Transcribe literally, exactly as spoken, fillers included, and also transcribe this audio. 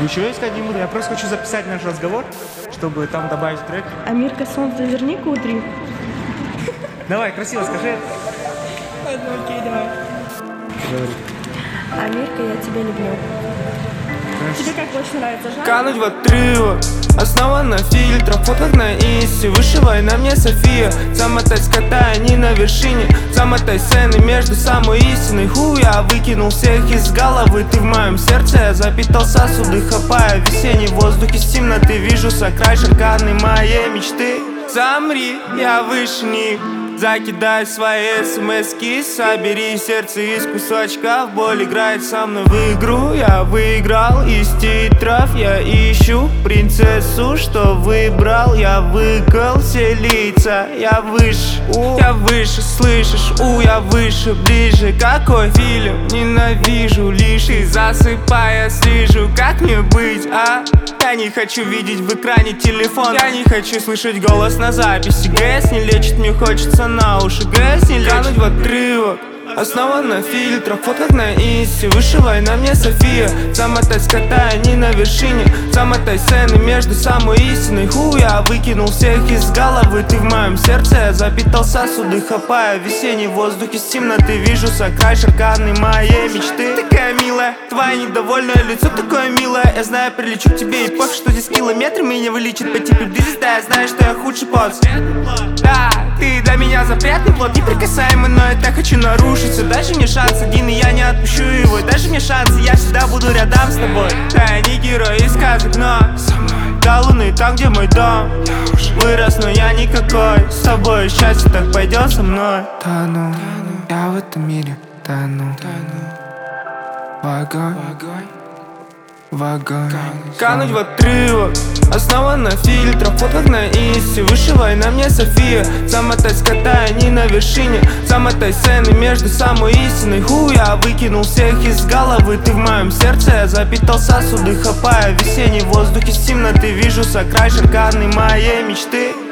Ничего искать не буду, я просто хочу записать наш разговор, чтобы там добавить трек. Амирка, солнце, верни к утру. Давай, красиво скажи. Ладно, окей, давай. Говори. Амирка, я тебя люблю. Тебе как больше нравится, Жанна? Кануть в отрывок, основа на фильтрах, фотках на инсте. Вышивай на мне София, замотай скота, они на вершине. Замотай сцены между самой истиной. Ху, я выкинул всех из головы. Ты в моем сердце, я запитал сосуды, хапая в весенней воздухе с темноты. Вижу сакрай шарканы моей мечты. Замри, я выше них. Закидай свои смски, собери сердце из кусочков. Боль играет со мной в игру. Я выиграл из титров. Я ищу принцессу, что выбрал. Я выкол все лица. Я выше, у, я выше, слышишь? У, я выше, ближе. Какой фильм? Ненавижу лишь. И засыпая слежу. Как мне быть, а? Я не хочу видеть в экране телефон. Я не хочу слышать голос на записи. ГС не лечит, мне хочется на уши. ГС не лечит. Кануть в отрывок, основа на фильтрах, фотках на инсте. Вышивай на мне София, замотай скота, они на вершине. Замотай сцены между самой истиной. Ху, я выкинул всех из головы. Ты в моем сердце, я запитал сосуды, хапая в весенней воздухе с темноты. Вижу сакрай шарканы моей мечты. Такая милая, твое недовольное лицо такое милое. Я знаю, прилечу к тебе и пофиг, что здесь километры меня вылечит по типу звезда. Я знаю, что я худший плод. Да, ты для меня запретный плод, неприкасаемый, но я так хочу нарушиться. Дальше мне шанс один, и я не отпущу его. Дальше мне шанс, и я всегда буду рядом с тобой. Да, я не герой из сказок, но со мной до луны, там, где мой дом. Вырос, но я никакой. С тобой счастье так пойдет со мной. Тону, я в этом мире тону. В огонь, в огонь. Кануть в отрывок, основа на фильтрах, фотках на инсте. Вышивай на мне София, замотай скота, они на вершине. Замотай сцены между самой истиной. Ху, я выкинул всех из головы. Ты в моем сердце, я запитал сосуды, хапая в весенней воздухе с темноты. Вижу сакрай шарканы моей мечты.